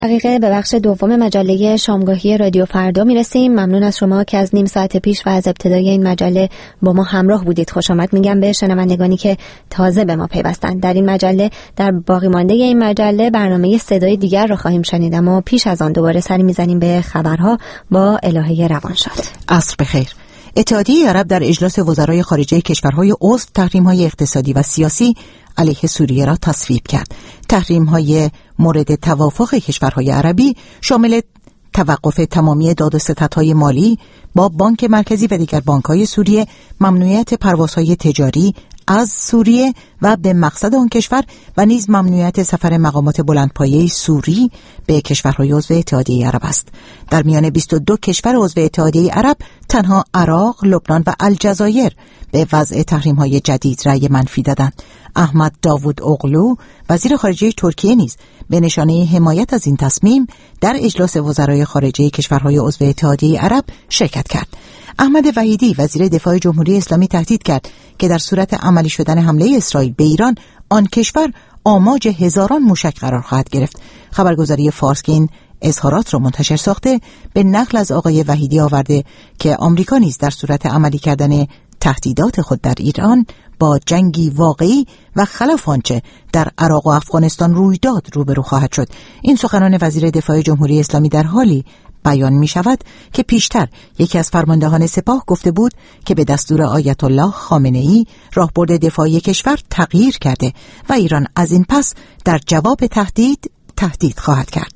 دقیقه به بخش دوم مجله شامگاهی رادیو فردا میرسیم. ممنون از شما که از نیم ساعت پیش و از ابتدای این مجله با ما همراه بودید. خوش آمد میگم به شنوندگانی که تازه به ما پیوستند. در این مجله، در باقی مانده این مجله، برنامه صدای دیگر رو خواهیم شنید، اما پیش از آن دوباره سری میزنیم به خبرها با الهه روانشاد. عصر بخیر. اتحادیه عرب در اجلاس وزرای خارجه کشورهای عضو تحریم‌های اقتصادی و سیاسی علیه سوریه را تصویب کرد. تحریم‌های مورد توافق کشورهای عربی شامل توقف تمامی داد و ستدهای مالی با بانک مرکزی و دیگر بانک‌های سوریه، ممنوعیت پروازهای تجاری از سوریه و به مقصد آن کشور و نیز ممنوعیت سفر مقامات بلندپایه سوری به کشورهای عضو اتحادیه عرب است. در میان 22 کشور عضو اتحادیه عرب تنها عراق، لبنان و الجزایر به وضع تحریم‌های جدید رأی منفی دادند. احمد داوود اوغلو وزیر خارجه ترکیه نیز به نشانه حمایت از این تصمیم در اجلاس وزرای خارجه کشورهای عضو اتحادیه عرب شرکت کرد. احمد وحیدی وزیر دفاع جمهوری اسلامی تهدید کرد که در صورت عملی شدن حمله اسرائیل به ایران، آن کشور آماج هزاران موشک قرار خواهد گرفت. خبرگزاری فارس که این اظهارات را منتشر ساخته به نقل از آقای وحیدی آورده که آمریکا نیز در صورت عملی کردن تهدیدات خود در ایران با جنگی واقعی و خلاف آنچه در عراق و افغانستان روی داد روبرو خواهد شد. این سخنان وزیر دفاع جمهوری اسلامی در حالی بیان می شود که پیشتر یکی از فرماندهان سپاه گفته بود که به دستور آیت الله خامنه‌ای راهبرد دفاعی کشور تغییر کرده و ایران از این پس در جواب تهدید خواهد کرد.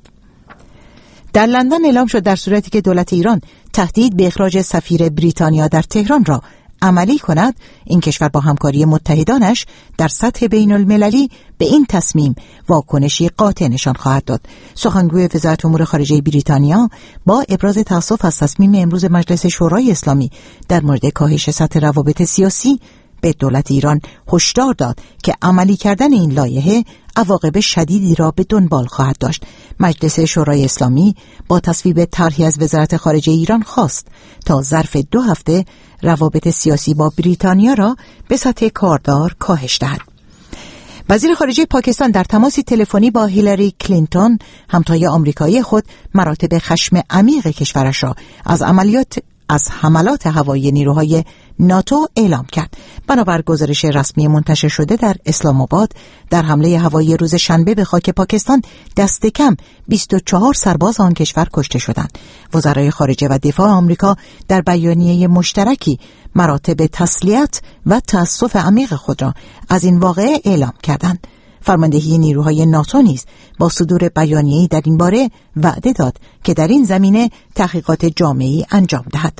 در لندن اعلام شد در صورتی که دولت ایران تهدید به اخراج سفیر بریتانیا در تهران را عملی کند، این کشور با همکاری متحدانش در سطح بین المللی به این تصمیم واکنشی قاطع نشان خواهد داد. سخنگوی وزارت امور خارجه بریتانیا با ابراز تأسف از تصمیم امروز مجلس شورای اسلامی در مورد کاهش سطح روابط سیاسی به دولت ایران هشدار داد که عملی کردن این لایحه عواقب شدیدی را به دنبال خواهد داشت. مجلس شورای اسلامی با تصویب طرحی از وزارت خارجه ایران خواست تا ظرف 2 هفته روابط سیاسی با بریتانیا را به سطح کاردار کاهش دهد. وزیر خارجه پاکستان در تماسی تلفنی با هیلاری کلینتون، همتای آمریکایی خود، مراتب خشم عمیق کشورش را از حملات هوایی نیروهای ناتو اعلام کرد. بنابر گزارش رسمی منتشر شده در اسلام آباد، در حمله هوایی روز شنبه به خاک پاکستان دست کم 24 سرباز آن کشور کشته شدند. وزرای خارجه و دفاع آمریکا در بیانیه مشترکی مراتب تسلیت و تأسف عمیق خود را از این واقعه اعلام کردند. فرماندهی نیروهای ناتو نیز با صدور بیانیه‌ای در این باره وعده داد که در این زمینه تحقیقات جامعی انجام دهد.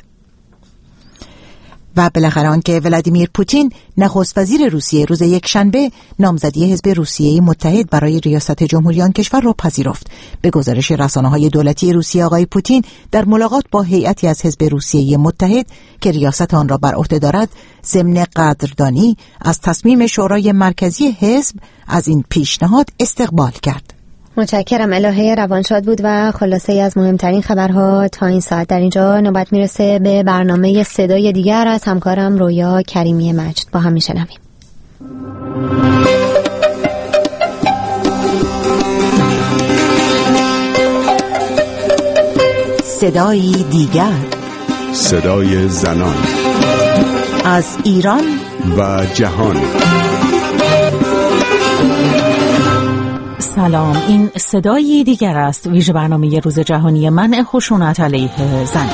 و بالاخره آنکه ولادیمیر پوتین نخست وزیر روسیه روز یکشنبه نامزدی حزب روسیه متحد برای ریاست جمهوری آن کشور را پذیرفت. به گزارش رسانه‌های دولتی روسیه، آقای پوتین در ملاقات با هیئتی از حزب روسیه متحد که ریاست آن را بر عهده دارد، ضمن قدردانی از تصمیم شورای مرکزی حزب از این پیشنهاد استقبال کرد. متشکرم. الهه روانشاد بود و خلاصه از مهمترین خبرها تا این ساعت. در اینجا نوبت میرسه به برنامه صدای دیگر از همکارم رویا کریمی مجد. با هم میشنویم. صدای دیگر، صدای زنان از ایران و جهان. سلام، این صدای دیگر است، ویژه برنامه روز جهانی منع خشونت علیه زن.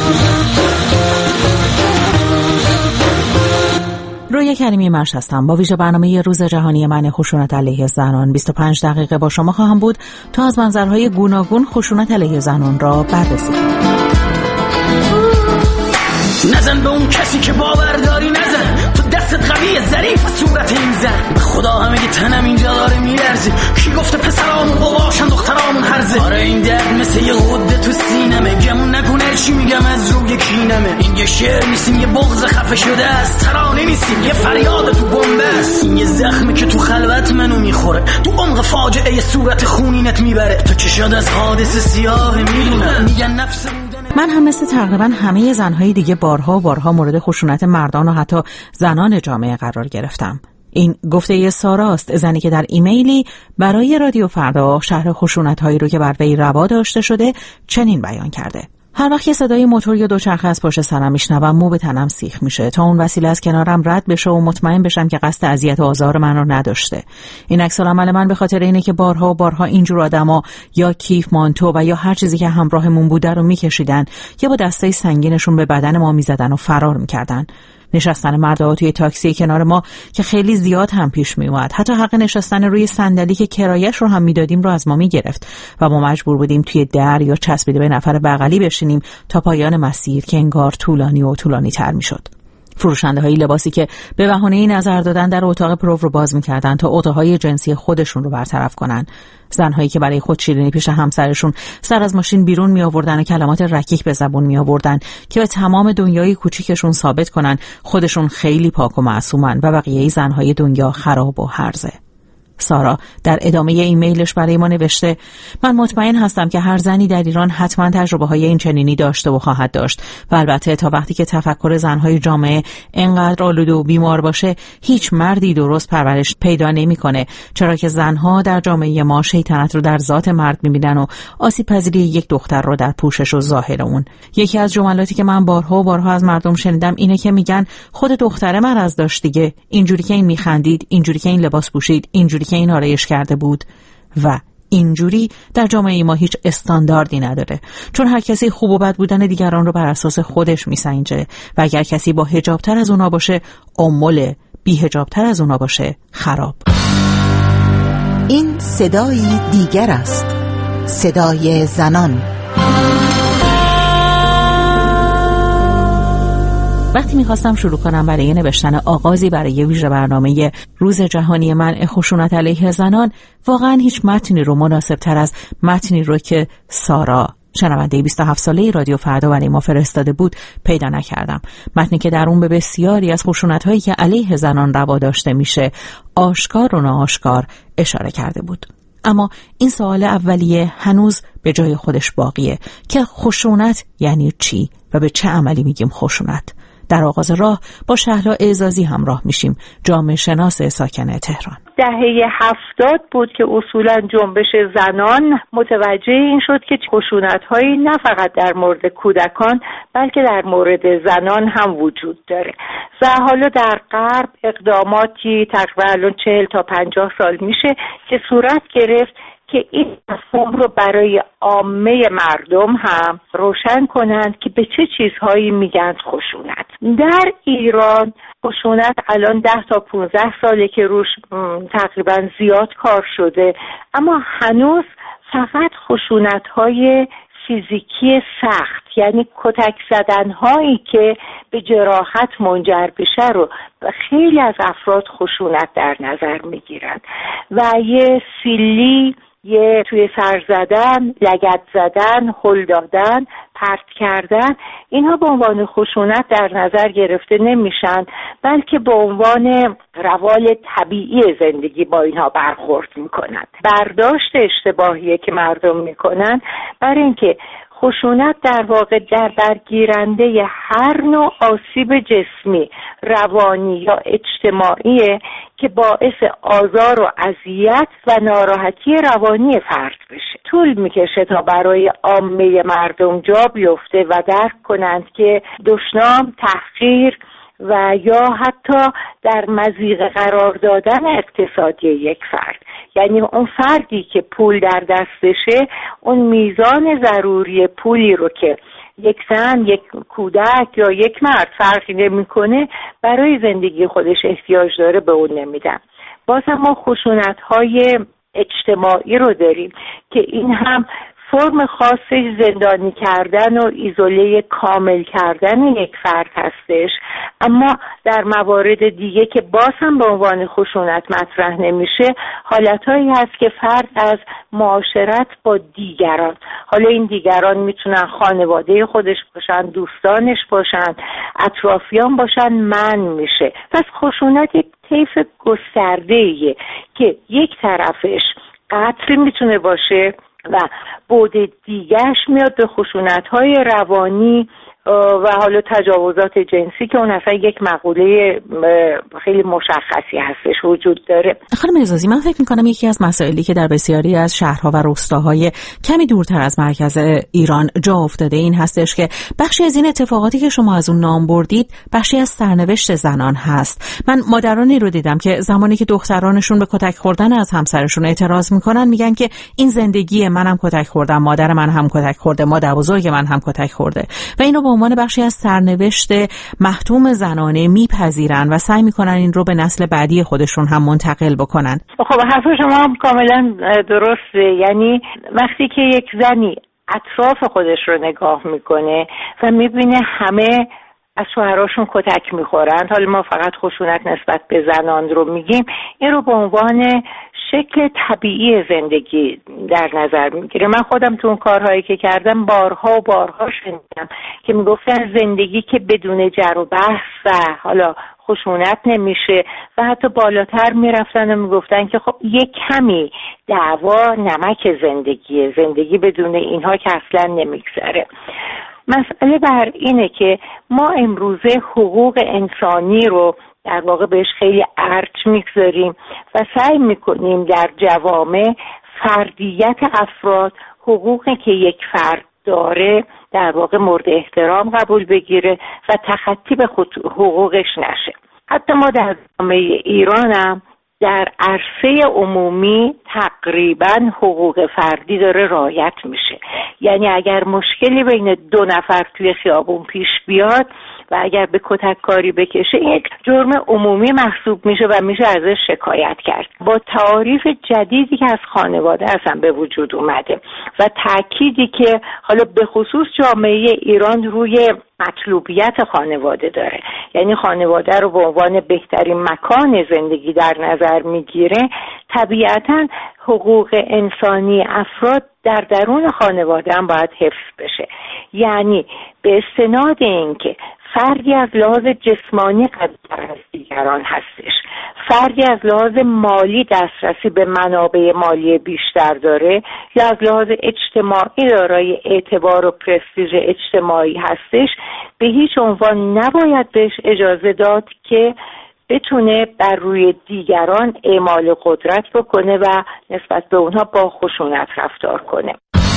رویا کریمی مجد هستم. با ویژه برنامه روز جهانی منع خشونت علیه زنان 25 دقیقه با شما خواهم بود تا از منظرهای گوناگون خشونت علیه زنان را بررسی کنیم. نزن به اون کسی که باور داری، نزن تو دستت قویه ظریف صورت این زن. به خدا همه تنم اینجا داره میلرزه. کی گفته پسرامون قواشن دخترامون هرزه؟ آره این درد مثل یه غده تو سینمه. گمون نکنه چی میگم از روی کینمه. این یه شعر نیستیم، یه بغض خفه شده است. ترانه نیستیم، یه فریاد تو بمب است. این یه زخمه که تو خلوت منو میخوره، تو عمق فاجعه یه صورت خونینت میبره. تو چشات از حادثه سیاه میدونم. میگن نفس من هم مثل تقریبا همه زنهای دیگه بارها مورد خشونت مردان و حتی زنان جامعه قرار گرفتم. این گفته ساراست، زنی که در ایمیلی برای رادیو فردا شرح خشونت‌هایی رو که بر وی روا داشته شده چنین بیان کرده: هر وقت که صدای موتور یا دوچرخه از پشت سرم میشنوم مو به تنم سیخ میشه تا اون وسیله از کنارم رد بشه و مطمئن بشم که قصد اذیت و آزار من رو نداشته. این عکس‌العمل من به خاطر اینه که بارها و بارها اینجور آدما یا کیف، مانتو و یا هر چیزی که همراهمون بوده رو میکشیدن یا با دستای سنگینشون به بدن ما میزدن و فرار میکردن. نشستن مردها توی تاکسی کنار ما که خیلی زیاد هم پیش می اومد. حتی حق نشستن روی صندلی که کرایش رو هم میدادیم رو از ما میگرفت و ما مجبور بودیم توی در یا چسبیده به نفر بغلی بشینیم تا پایان مسیر که انگار طولانی و طولانی تر میشد. فروشنده‌های لباسی که به بهانه نظر دادن در اتاق پرو رو باز می‌کردن تا عقده‌های جنسی خودشون رو برطرف کنن. زن‌هایی که برای خود شیرینی پیش همسرشون سر از ماشین بیرون می‌آوردن و کلمات رکیک به زبون می‌آوردن که به تمام دنیای کوچیکشون ثابت کنن خودشون خیلی پاک و معصومن و بقیه زن‌های دنیا خراب و هرزه. سارا در ادامه ایمیلش برای ما نوشته: من مطمئن هستم که هر زنی در ایران حتما تجربه‌های این چنینی داشته و خواهد داشت و البته تا وقتی که تفکر زن‌های جامعه انقدر آلوده و بیمار باشه هیچ مردی درست پرورش پیدا نمی‌کنه، چرا که زن‌ها در جامعه ما شیطنت رو در ذات مرد می‌بینن و آسیب‌پذیری یک دختر رو در پوشش و ظاهر اون. یکی از جملاتی که من بارها و بارها از مردم شنیدم اینه که میگن خود دختره مرض داشت دیگه، اینجوری که این می‌خندید، اینجوری که این لباس پوشید، اینجوری که این آرایش کرده بود. و اینجوری در جامعه ما هیچ استانداردی نداره، چون هر کسی خوب و بد بودن دیگران رو بر اساس خودش میسنجه و اگر کسی با حجاب‌تر از اونا باشه اموله، بی حجاب‌تر از اونا باشه خراب. این صدای دیگر است، صدای زنان. وقتی میخواستم شروع کنم برای نوشتن آغازی برای ویژه برنامه روز جهانی منع خشونت علیه زنان، واقعا هیچ متنی رو مناسب تر از متنی رو که سارا، شنونده 27 ساله رادیو فردا برای ما فرستاده بود پیدا نکردم. متنی که در اون به بسیاری از خشونت‌هایی که علیه زنان روا داشته میشه آشکار و ناآشکار اشاره کرده بود. اما این سوال اولیه هنوز به جای خودش باقیه که خشونت یعنی چی و به چه عملی میگیم خشونت؟ در آغاز راه با شهلا اعزازی همراه میشیم، جامعه شناس ساکن تهران. دهه 70 بود که اصولا جنبش زنان متوجه این شد که خشونت‌هایی نه فقط در مورد کودکان بلکه در مورد زنان هم وجود داره و حالا در غرب اقداماتی تقریبا 40 تا 50 سال میشه که صورت گرفت که این مفهوم رو برای عامه مردم هم روشن کنند که به چه چیزهایی میگن خشونت. در ایران خشونت الان 10 تا 15 ساله که روش تقریبا زیاد کار شده، اما هنوز فقط خشونت‌های فیزیکی سخت، یعنی کتک زدن‌هایی که به جراحت منجر بشه رو خیلی از افراد خشونت در نظر میگیرن و یه سیلی، یه توی سر زدن، لگد زدن، هل دادن، پرت کردن، اینها به عنوان خشونت در نظر گرفته نمیشن، بلکه به عنوان روال طبیعی زندگی با اینها برخورد میکنن. برداشت اشتباهیه که مردم میکنن برای اینکه خشونت در واقع در برگیرنده هر نوع آسیب جسمی، روانی یا اجتماعی که باعث آزار و اذیت و ناراحتی روانی فرد بشه. طول میکشه تا برای عامه مردم جا بیفته و درک کنند که دشنام، تحقیر و یا حتی در مضیقه قرار دادن اقتصادی یک فرد، یعنی اون فردی که پول در دستشه اون میزان ضروری پولی رو که یک زن، یک کودک یا یک مرد فرقی نمی‌کنه برای زندگی خودش احتیاج داره به اون نمیدن. باز هم ما خشونت‌های اجتماعی رو داریم که این هم فرم خاصش زندانی کردن و ایزوله کامل کردن یک فرد هستش، اما در موارد دیگه که باز هم به عنوان خشونت مطرح نمیشه، حالتهایی هست که فرد از معاشرت با دیگران، حالا این دیگران میتونن خانواده خودش باشن، دوستانش باشن، اطرافیان باشن، منع میشه. پس خشونت یک طیف گسترده‌ایه که یک طرفش قتل میتونه باشه و بعد دیگهش میاد به خشونت‌های روانی و حالا تجاوزات جنسی که اون اصلا یک مقوله خیلی مشخصی هستش وجود داره. خانم عزازی، من فکر می‌کنم یکی از مسائلی که در بسیاری از شهرها و روستاهای کمی دورتر از مرکز ایران جا افتاده این هستش که بخشی از این اتفاقاتی که شما از اون نام بردید بخشی از سرنوشت زنان هست. من مادرانی رو دیدم که زمانی که دخترانشون به کتک خوردن از همسرشون اعتراض میکنن میگن که این زندگی منم کتک خوردم، مادر من هم کتک خورده، مادر بزرگ من هم کتک خورده و اینو به عنوان بخشی از سرنوشت محتوم زنانه میپذیرن و سعی میکنن این رو به نسل بعدی خودشون هم منتقل بکنن. خب حرف شما هم کاملا درسته. یعنی وقتی که یک زنی اطراف خودش رو نگاه میکنه و میبینه همه از شوهراشون کتک میخورن، حالا ما فقط خشونت نسبت به زنان رو میگیم، این رو به عنوان شکل طبیعی زندگی در نظر میگیره. من خودم تو اون کارهایی که کردم بارها و بارها شنیدم که میگفتن زندگی که بدون جر و بحث و حالا خشونت نمیشه و حتی بالاتر میرفتن و میگفتن که خب یک کمی دعوا نمک زندگی بدون اینها که اصلا نمیگذره. مسئله بر اینه که ما امروزه حقوق انسانی رو در واقع بهش خیلی ارج میگذاریم و سعی میکنیم در جوامع فردیت افراد، حقوقی که یک فرد داره در واقع مورد احترام قبول بگیره و تخطی به حقوقش نشه. حتی ما در جامعه ایران هم در عرصه عمومی تقریبا حقوق فردی داره رعایت میشه. یعنی اگر مشکلی بین دو نفر توی خیابون پیش بیاد و اگر به کتک کاری بکشه یک جرم عمومی محسوب میشه و میشه ازش شکایت کرد. با تعاریف جدیدی که از خانواده اصلا به وجود اومده و تأکیدی که حالا به خصوص جامعه ایران روی مطلوبیت خانواده داره، یعنی خانواده رو به عنوان بهترین مکان زندگی در نظر میگیره، طبیعتاً حقوق انسانی افراد در درون خانواده هم باید حفظ بشه. یعنی به استناد اینکه فردی از لحاظ جسمانی قوی‌تر از دیگران هستش، فردی از لحاظ مالی دسترسی به منابع مالی بیشتر داره یا از لحاظ اجتماعی دارای اعتبار و پرستیژ اجتماعی هستش، به هیچ عنوان نباید بهش اجازه داد که بتونه بر روی دیگران اعمال قدرت بکنه و نسبت به اونها با خشونت رفتار کنه.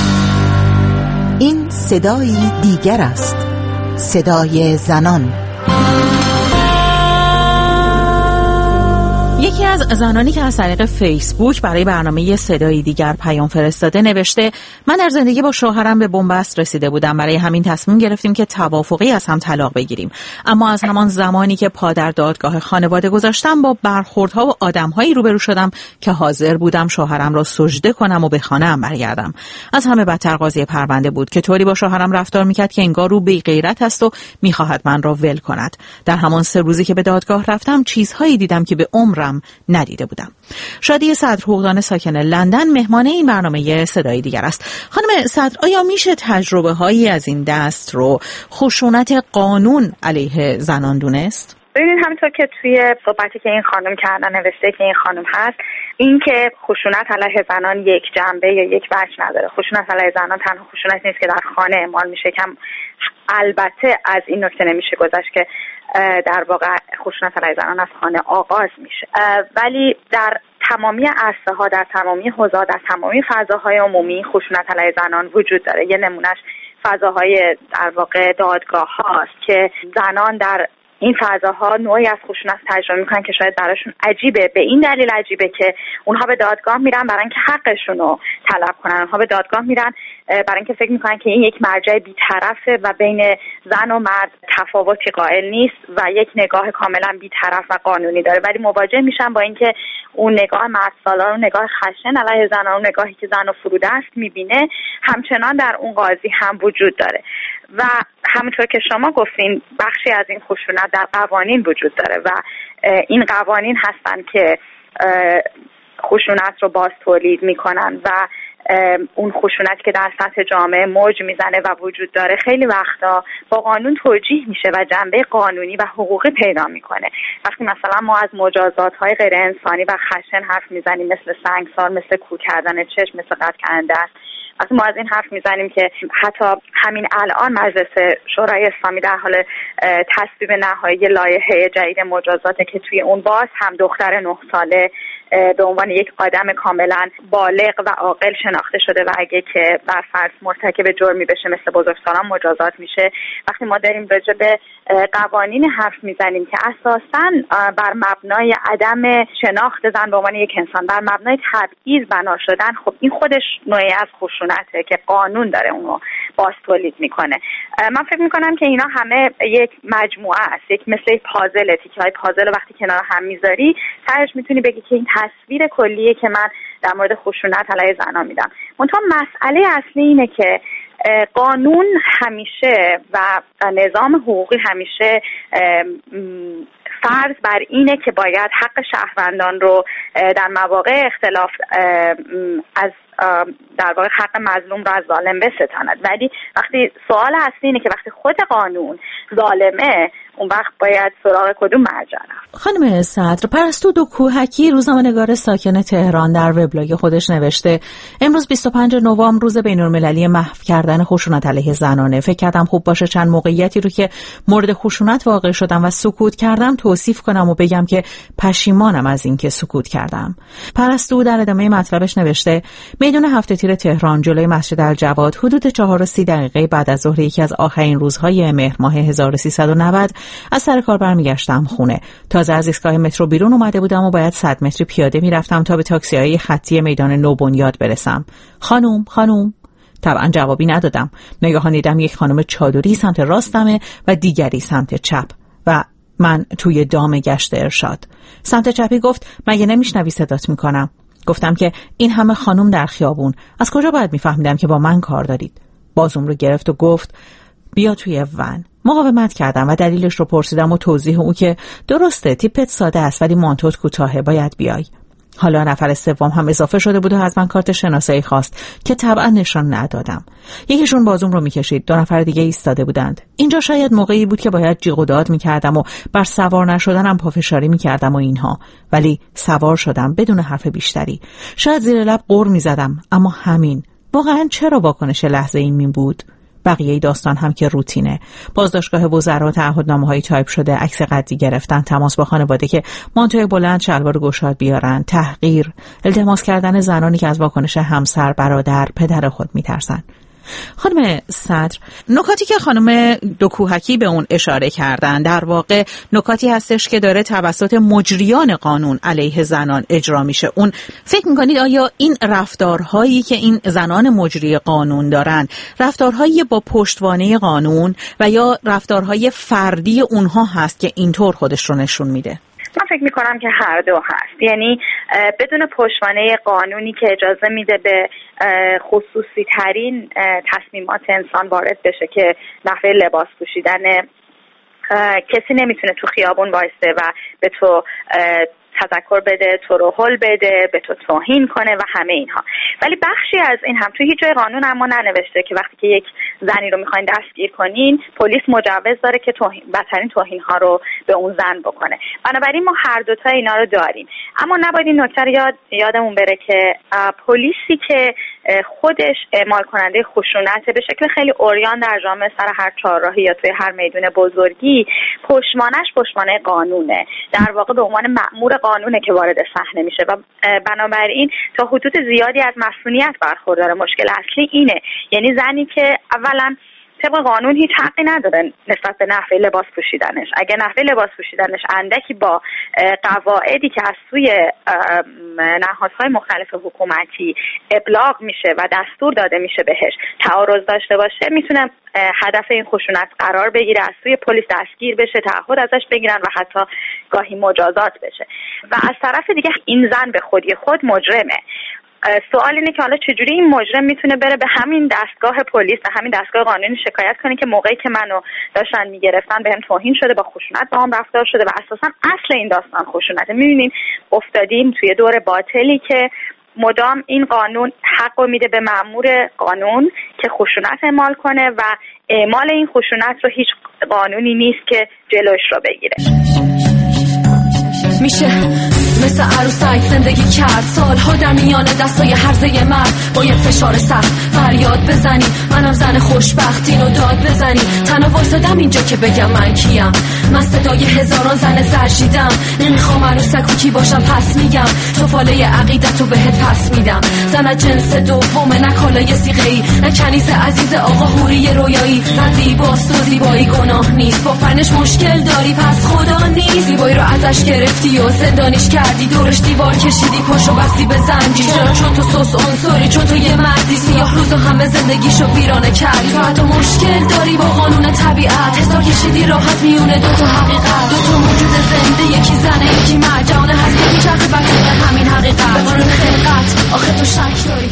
این صدایی دیگر است، صدای زنان. یکی از زنانی که از طریق فیسبوک برای برنامه صدای دیگر پیام فرستاده نوشته: من در زندگی با شوهرم به بنبست رسیده بودم، برای همین تصمیم گرفتیم که توافقی از هم طلاق بگیریم، اما از همان زمانی که پا در دادگاه خانواده گذاشتم با برخوردها و آدم‌هایی روبرو شدم که حاضر بودم شوهرم را سجده کنم و به خانه‌ام برگردم. از همه بدتر قاضی پرونده بود که طوری با شوهرم رفتار می‌کرد که انگار او بی غیرت است و می‌خواهد من را ول کند. در همان 3 روزی که به دادگاه رفتم چیزهایی دیدم که به عمرم ندیده بودم. شادی صدر حقوقدان ساکن لندن مهمان این برنامه صدای دیگر است. خانم صدر، آیا میشه تجربه هایی از این دست رو خشونت قانون علیه زنان دونست؟ ببینید، همینطور که توی صحبتی که این خانم کردن نوشته که این خانم هست، این که خشونت علیه زنان یک جنبه یا یک وجه نداره. خشونت علیه زنان تنها خشونت نیست که در خانه اعمال میشه، کم البته از این نکته نمیشه گذشت که در واقع خشونت علیه زنان از خانه آغاز میشه، ولی در تمامی عرصه ها، در تمامی حوزه‌ها، در تمامی فضاهای عمومی خشونت علیه زنان وجود داره. یه نمونهش فضاهای در واقع دادگاه هاست که زنان در این فضاها نوعی از خشونت تجربه میکنن که شاید براشون عجیبه. به این دلیل عجیبه که اونها به دادگاه میرن برای اینکه حقشون رو طلب کنن. اونها به دادگاه میرن برای اینکه فکر میکنن که این یک مرجع بی‌طرفه و بین زن و مرد تفاوتی قائل نیست و یک نگاه کاملا بی‌طرف و قانونی داره، ولی مواجه میشن با اینکه اون نگاه مردسالار، اون نگاه خشن علیه زنان، اون نگاهی که زن رو فرودست میبینه همچنان در اون قاضی هم وجود داره. و همونطور که شما گفتین بخشی از این خشونت در قوانین وجود داره و این قوانین هستن که خشونت رو باز تولید میکنن و اون خشونت که در سطح جامعه موج میزنه و وجود داره خیلی وقتا با قانون توجیه میشه و جنبه قانونی و حقوقی پیدا میکنه. وقتی مثلا ما از مجازات‌های غیر انسانی و خشن حرف میزنیم، مثل سنگسار، مثل کور کردن چشم، مثل قطع کردن دست، وقتی ما از این حرف میزنیم که حتی همین الان مجلس شورای اسلامی در حال تصویب نهایی لایحه جدید مجازاته که توی اون باز هم دختر 9 ساله به عنوان یک آدم کاملا بالغ و عاقل شناخته شده و اگه که بر فرض مرتکب جرمی بشه مثل بزرگسالان مجازات میشه. وقتی ما داریم راجع به قوانین حرف میزنیم که اساساً بر مبنای عدم شناخت زن به عنوان یک انسان، بر مبنای تبعیض بنا شدن، خب این خودش نوعی از خشونته که قانون داره اونو باز تولید میکنه. من فکر میکنم که اینا همه یک مجموعه است، یک مثل پازل، تیکه‌های پازل وقتی کنار هم میذاری تهش میتونی بگی که این تصویر کلیه که من در مورد خشونت علیه زنان میدم. منتها مسئله اصلی اینه که قانون همیشه و نظام حقوقی همیشه فرض بر اینه که باید حق شهروندان رو در مواقع اختلاف از در واقع حق مظلوم رو از ظالم بستاند. ولی وقتی سوال اصلی اینه که وقتی خود قانون ظالمه اون وقت باید سراغ کدوم مرجع رفت. خانم صدر، پرستو دکوهکی روزنامه‌نگار ساکن تهران در وبلاگ خودش نوشته امروز 25 نوامبر روز بین‌المللی محو کردن خشونت علیه زنانه. فکر کردم خوب باشه چند موقعیتی رو که مورد خشونت واقع شدم و سکوت کردم توصیف کنم و بگم که پشیمانم از این که سکوت کردم. پرستو در ادامه مطلبش نوشته میدان هفت تیر تهران جلوی مسجد الجواد حدود 4:30 بعد از ظهر یکی از آخرین روزهای مهر ماه 1390 از سر کار برمیگشتم خونه. تازه از ایستگاه مترو بیرون اومده بودم و باید 100 متر پیاده میرفتم تا به تاکسی‌های خطی میدان نوبنیاد برسم. خانوم طبعا جوابی ندادم. ناگهان دیدم یک خانم چادری سمت راستمه و دیگری سمت چپ و من توی دام گشت ارشاد. سمت چپی گفت مگه نمیشنوی صدات میکنم؟ گفتم که این همه خانم در خیابون از کجا باید میفهمیدم که با من کار دارید؟ بازوم رو گرفت و گفت بیا توی ون. مقاومت کردم و دلیلش رو پرسیدم و توضیح او که درسته تیپت ساده است ولی مانتوت کوتاهه، باید بیای. حالا نفر سوم هم اضافه شده بود و از من کارت شناسایی خواست که طبعا نشان ندادم. یکیشون بازوم رو میکشید، 2 نفر دیگه ایستاده بودند. اینجا شاید موقعی بود که باید جیغ و داد میکردم و بر سوار نشدنم پافشاری میکردم و اینها، ولی سوار شدم بدون حرف بیشتری. شاید زیر لب غر میزدم، اما همین. واقعا چرا واکنش لحظه این بود؟ بقیه داستان هم که روتینه. بازداشتگاه وزرا، تعهدنامه‌های تایپ شده، عکس قدی گرفتن، تماس با خانواده که مانتوی بلند شلوار گشاد بیارن، تحقیر، التماس کردن زنانی که از واکنش همسر، برادر، پدر خود میترسن. خانم صدر، نکاتی که خانم دکوهکی به اون اشاره کردن در واقع نکاتی هستش که داره توسط مجریان قانون علیه زنان اجرا میشه. اون فکر میکنید آیا این رفتارهایی که این زنان مجری قانون دارن رفتارهایی با پشتوانه قانون و یا رفتارهای فردی اونها هست که اینطور خودش رو نشون میده؟ من فکر میکنم که هر دو هست. یعنی بدون پشتوانه قانونی که اجازه میده به خصوصی ترین تصمیمات انسان وارد بشه که نحوه لباس پوشیدن، کسی نمیتونه تو خیابون وایسته و به تو تذکر بده، تو رو هل بده، به تو توهین کنه و همه اینها. ولی بخشی از این هم تو هیچ جای قانون اما ننوشته که وقتی که یک زنی رو میخواین دستگیر کنین پلیس مجوز داره که بدترین توهین ها رو به اون زن بکنه. بنابراین ما هر دوتا اینا رو داریم. اما نباید این نکته رو یادمون بره که پلیسی که خودش اعمال کننده خشونت به شکل خیلی عریان در جامعه سر هر چهارراهی یا توی هر میدون بزرگی، پشتوانه قانونه، در واقع به عنوان مأمور قانونه که وارد صحنه میشه و بنابراین تا حدود زیادی از مسئولیت برخورداره. مشکل اصلی اینه، یعنی زنی که اولا طبق قانون هیچ حقی نداره نسبت به نحوه لباس پوشیدنش. اگه نحوه لباس پوشیدنش اندکی با قواعدی که از سوی نهادهای مختلف حکومتی ابلاغ میشه و دستور داده میشه بهش تعارض داشته باشه، میتونه هدف این خشونت قرار بگیره، از سوی پلیس دستگیر بشه، تعهد ازش بگیرن و حتی گاهی مجازات بشه. و از طرف دیگه این زن به خودی خود مجرمه. سوال اینه که حالا چجوری این مجرم میتونه بره به همین دستگاه پلیس، به همین دستگاه قانونی شکایت کنه که موقعی که منو داشتن میگرفتن بهم توهین شده، با خشونت با هم رفتار شده و اساسا اصل این داستان خشونته. میبینین افتادیم توی دور باطلی که مدام این قانون حق رو میده به مأمور قانون که خشونت اعمال کنه و اعمال این خشونت رو هیچ قانونی نیست که جلوش رو بگیره. میشه مثل عروسک زندگی کرد، سالها در میان دستای هرزه مرد. باید فشار سخت فریاد بزنی، منم زن خوشبختین و داد بزنی. تنها وایسادم اینجا که بگم من کیم، من صدای هزاران زن سرشیدم. نمیخوام عروسک و کی باشم پس میگم، توفاله عقیدتو بهت پس میدم. زن جنس دومه، نه کالای سیغه‌ای، نه کنیز عزیز آقا هوری رویایی. نه زیباست و زیبایی گناه نیست، با فنش مشکل داری پس خدا نیست. زیبایی رو ازش گرفتی و زندانیش کردی، دورش دیوار کشیدی، پاشو بستی به زنجیر. چون تو سوس عنصری، چون تو یه مردی سیاه روز و همه زندگیشو ویرانه کردی. تو مشکل داری با قانون طبیعت، حساب کشیدی راحت میونه دو تا حقیقت. دو تا موجود زنده، یکی زنه یکی مرد، جهان هست که میچرخه بطور همین حقیقت. به قانون خلقت آخه تو شک داری.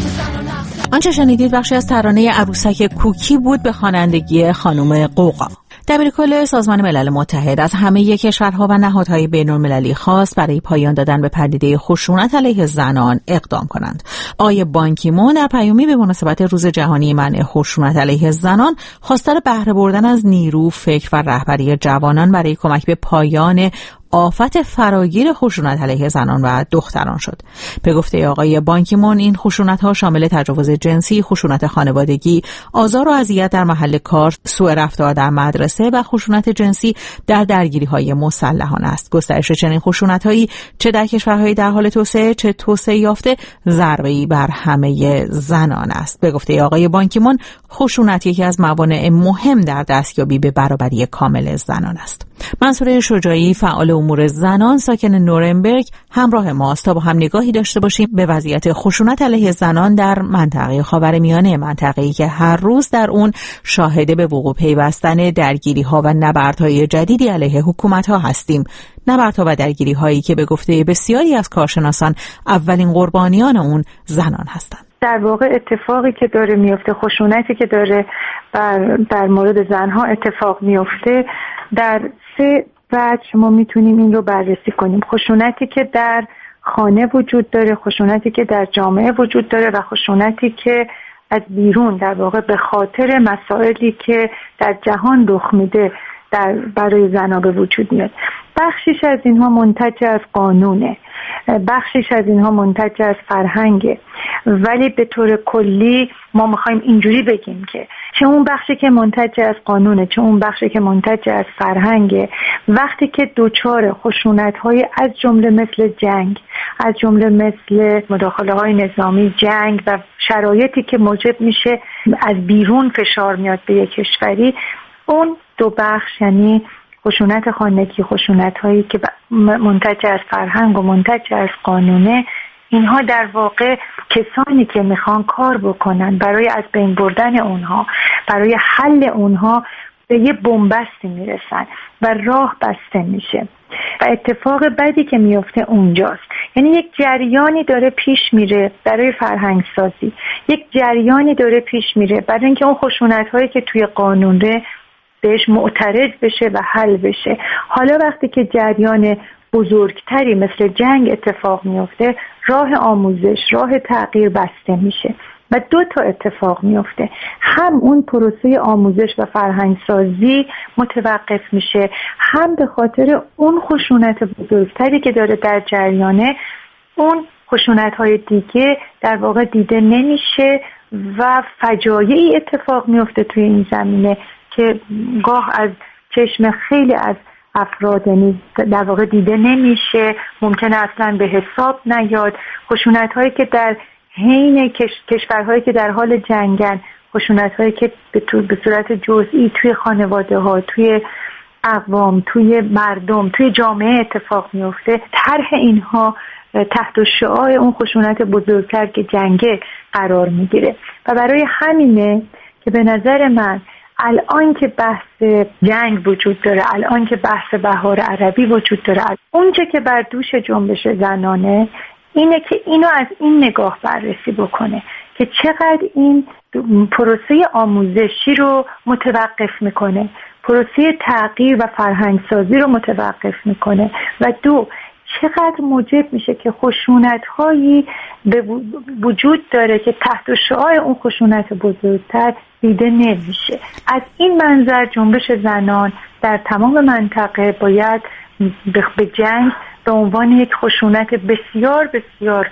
آنچه شنیدید بخشی از ترانه عروسک کوکی بود به خوانندگی خانم قوقا. دبیرکل سازمان ملل متحد از همه کشورها و نهادهای بین‌المللی خواست برای پایان دادن به پدیده خشونت علیه زنان اقدام کنند. آقای بان کی مون در پیامی به مناسبت روز جهانی منع خشونت علیه زنان خواستار بهره بردن از نیرو، فکر و رهبری جوانان برای کمک به پایان آفت فراگیر خشونت علیه زنان و دختران شد. به گفته آقای بان کی مون این خشونت‌ها شامل تجاوز جنسی، خشونت خانوادگی، آزار و اذیت در محل کار، سوء رفتار در مدرسه و خشونت جنسی در درگیری‌های مسلحانه است. گسترش چنین خشونت‌هایی چه در کشورهای در حال توسعه چه توسعه یافته ضربه‌ای بر همه زنان است. به گفته آقای بان کی مون خشونت یکی از موانع مهم در دستیابی به برابری کامل زنان است. منصوره شجاعی فعال امور زنان ساکن نورنبرگ همراه ماست تا با هم نگاهی داشته باشیم به وضعیت خشونت علیه زنان در منطقه خاورمیانه، منطقه‌ای که هر روز در اون شاهد به وقوع پیوستن درگیری‌ها و نبردهای جدیدی علیه حکومت‌ها هستیم. نبردها و درگیری‌هایی که به گفته بسیاری از کارشناسان اولین قربانیان اون زنان هستند. در واقع اتفاقی که داره میفته، خشونتی که داره در مورد زنها اتفاق میفته، در 3 وجه ما میتونیم این رو بررسی کنیم. خشونتی که در خانه وجود داره، خشونتی که در جامعه وجود داره و خشونتی که از بیرون در واقع به خاطر مسائلی که در جهان رخ میده برای زنها به وجود میاد. بخشیش از اینها منتج از قانونه، بخشیش از اینها منتج از فرهنگه، ولی به طور کلی ما میخوایم اینجوری بگیم که چه اون بخشی که منتج از قانونه چه اون بخشی که منتج از فرهنگه، وقتی که دوچار خشونت‌های از جمله مثل جنگ، از جمله مثل مداخله‌های نظامی، جنگ و شرایطی که موجب میشه از بیرون فشار میاد به یک کشوری، اون دو بخش یعنی خشونت خانگی، خشونت‌هایی که منتج از فرهنگ و منتج از قانونه، اینها در واقع کسانی که میخوان کار بکنن برای از بین بردن اونها، برای حل اونها، به یه بنبستی میرسن و راه بسته میشه و اتفاق بدی که میفته اونجاست. یعنی یک جریانی داره پیش میره برای فرهنگ سازی، یک جریانی داره پیش میره برای اینکه اون خشونت‌هایی که توی قانونه بهش معترض بشه و حل بشه. حالا وقتی که جریان بزرگتری مثل جنگ اتفاق میفته، راه آموزش، راه تغییر بسته میشه و 2 تا اتفاق میفته. هم اون پروسه آموزش و فرهنگسازی متوقف میشه، هم به خاطر اون خشونت بزرگتری که داره در جریانه، اون خشونت‌های دیگه در واقع دیده نمیشه و فجایعی اتفاق میفته توی این زمینه که گاه از چشم خیلی از افراد در واقع دیده نمیشه، ممکنه اصلا به حساب نیاد. خشونت‌هایی که در حین کشورهایی که در حال جنگن، خشونت‌هایی که به صورت جزئی توی خانواده‌ها، توی اقوام، توی مردم، توی جامعه اتفاق میفته، طرح اینها تحت شعاع اون خشونت بزرگتر که جنگه قرار میگیره و برای همینه که به نظر من الان که بحث جنگ وجود داره، الان که بحث بهار عربی وجود داره، اونچه که بر دوش جنبش زنانه اینه که اینو از این نگاه بررسی بکنه که چقدر این پروسه آموزشی رو متوقف میکنه، پروسه تغییر و فرهنگسازی رو متوقف میکنه و 2 چقدر موجب میشه که خشونت‌هایی به وجود داره که تحت شعاع اون خشونت بزرگتر دیده نمیشه. از این منظر جنبش زنان در تمام منطقه باید به جنگ به عنوان یک خشونت بسیار بسیار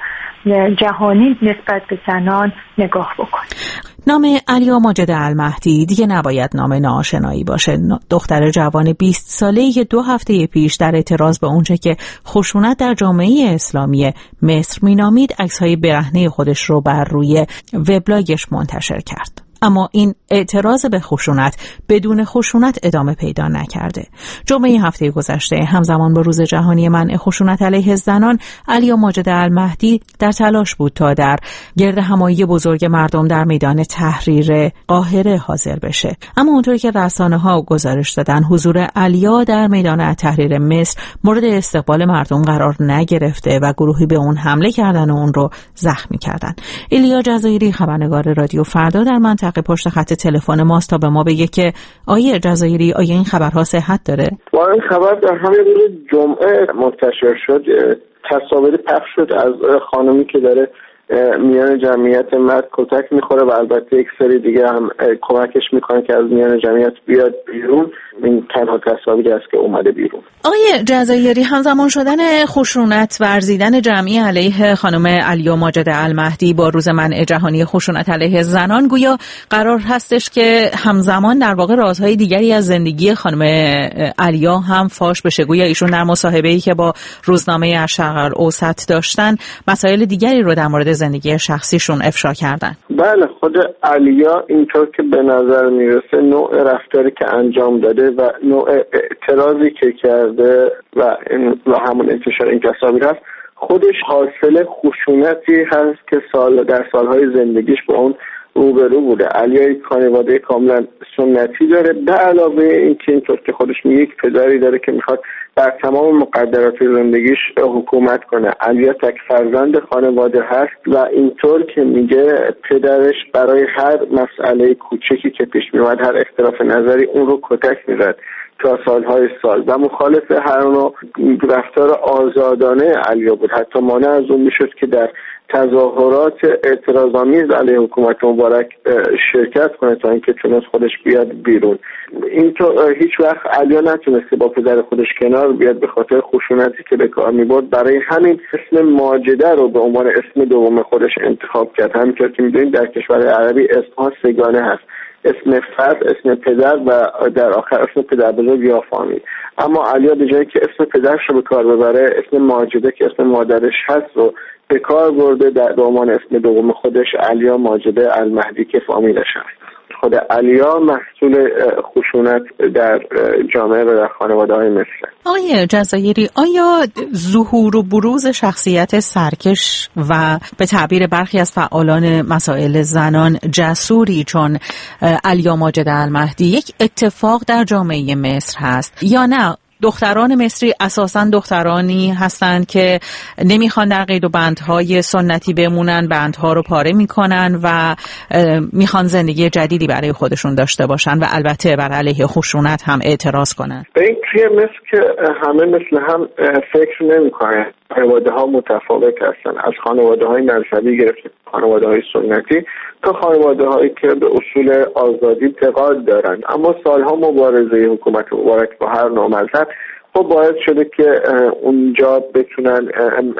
جهانی نسبت به زنان نگاه بکنیم. نام علیا ماجد المهدی دیگه نباید نام ناآشنایی باشه. دختر جوان 20 ساله‌ای که 2 هفته پیش در اعتراض به اونچه که خشونت در جامعه اسلامی مصر مینامید عکس‌های برهنه خودش رو بر روی وبلاگش منتشر کرد. اما این اعتراض به خشونت بدون خشونت ادامه پیدا نکرده. جمعه هفته گذشته همزمان با روز جهانی منع خشونت علیه زنان، علیا ماجد المهدی در تلاش بود تا در گرد همایی بزرگ مردم در میدان تحریر قاهره حاضر بشه. اما اونطوری که رسانه‌ها گزارش دادن، حضور علیا در میدان تحریر مصر مورد استقبال مردم قرار نگرفته و گروهی به اون حمله کردن و اون رو زخمی کردن. ایلیا جزایری، خبرنگار رادیو فردا، در منطقه پشت خط تلفن ماست تا به ما بگه که آیه جزایری، آیا این خبرها صحت داره؟ این خبر در همین روز جمعه منتشر شد. تصاویری پخش شد از خانمی که داره میان جمعیت مرد کتک میخوره و البته یک سری دیگه هم کمکش میکنه که از میان جمعیت بیاد بیرون. این تنها تصاویری است که اومده بیرون. آقای جزایری، همزمان شدن خشونت ورزیدن جمعی علیه خانم علیا ماجد المهدی با روز منع جهانی خشونت علیه زنان گویا قرار هستش که همزمان در واقع رازهای دیگری از زندگی خانم علیا هم فاش بشه. گویا ایشون در مصاحبه‌ای که با روزنامه الشرق الاوسط داشتن مسائل دیگری رو در مورد زندگی شخصیشون افشا کردن. بله، خود علیا اینطور که به نظر میرسه نوع رفتاری که انجام داده و نوع اعتراضی که کرده و همون انتشار این تصاویر هست خودش حاصل خشونتی هست که در سالهای زندگیش با اون روبرو بوده. علیا یک خانواده کاملا سنتی داره، به علاوه اینکه اینطور که خودش میگه یک پدری داره که میخواد بر تمام مقدرات زندگیش حکومت کنه. علیا تک فرزند خانواده هست و اینطور که میگه پدرش برای هر مسئله کوچکی که پیش میومد، هر اختلاف نظری، اون رو کتک میزد تا سالهای سال و مخالف هر نوع رفتار آزادانه علیا بود. حتی مانع از اون میشد که در تظاهرات اعتراض‌آمیز علیه حکومت مبارک شرکت کنه تا اینکه تونست خودش بیاد بیرون. این تو هیچ وقت علیا نتونسته با پدر خودش کنار بیاد به خاطر خشونتی که به کار می‌برد. برای همین اسم ماجده رو به عنوان اسم دوم خودش انتخاب کرد. همینطور که می‌دونید در کشور عربی اسم‌ها سگانه هست: اسم فرد، اسم پدر و در آخر اسم پدر بزرگ یا فامیل. اما علیا به جایی که اسم پدرش رو به کار ببره، اسم ماجده که اسم مادرش هست رو به کار برده به عنوان اسم دوم خودش، علیا ماجده المهدی که فامیلش هست. خود علیا محصول خشونت در جامعه و در خانواده‌های مصر. آقای جزایری، آیا ظهور و بروز شخصیت سرکش و به تعبیر برخی از فعالان مسائل زنان جسوری چون علیا ماجد المهدی یک اتفاق در جامعه مصر هست یا نه؟ دختران مصری اساساً دخترانی هستند که نمیخوان در قید و بندهای سنتی بمونن، بندها رو پاره میکنن و میخوان زندگی جدیدی برای خودشون داشته باشن و البته بر علیه خشونت هم اعتراض کنن. به این توی مصر که همه مثل هم فکر نمیکنن. خانواده ها متفاوت هستن، از خانواده های مذهبی گرفته خانواده های سنتی تا خانواده هایی که به اصول آزادی اعتقاد دارند. اما سالها مبارزه حکومت مبارک با هر نوع مذهب خب باعث شده که اونجا بتونن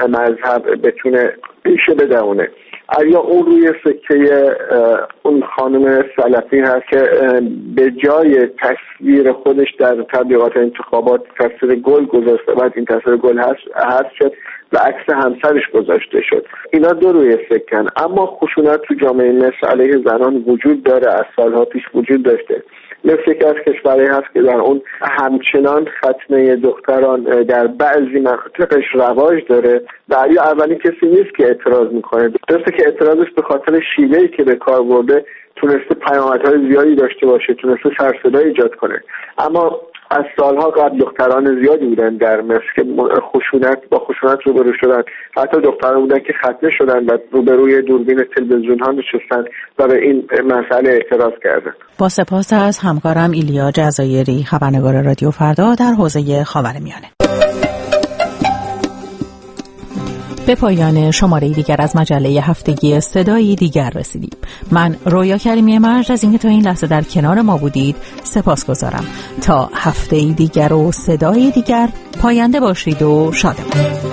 مذهب بتونه پیش بدونه. علیا اون روی سکه اون خانم سلفی هست که به جای تصویر خودش در تبلیغات انتخابات تصویر گل گذاشته، بعد این تصویر گل حذف شد و عکس همسرش گذاشته شد. اینا دو روی سکن. اما خشونت تو جامعه مصر علیه زنان وجود داره، از سالها پیش وجود داشته. مثل که از کشورهایی هست که در اون همچنان ختنه دختران در بعضی مناطقش رواج داره و علیا اولین کسی نیست که اعتراض میکنه. درسته که اعتراضش به خاطر شیوهی که به کار برده تونسته پیامدهای زیادی داشته باشه، تونسته سرصدا ایجاد کنه. اما از سالها قبل دختران زیادی بودن در مصر که با خشونت روبرو شدن. حتی دختران بودن که ختنه شدن و روبروی دوربین تلویزیون ها نشستن و به این مسئله اعتراض کردن. با سپاس از همکارم ایلیا جزایری، خبرنگار رادیو فردا در حوزه خاورمیانه. به پایان شماره دیگر از مجله هفتگی صدای دیگر رسیدیم. من رویا کریمی مرج از اینکه تا این لحظه در کنار ما بودید سپاسگزارم. تا هفته دیگر و صدای دیگر پاینده باشید و شادمان.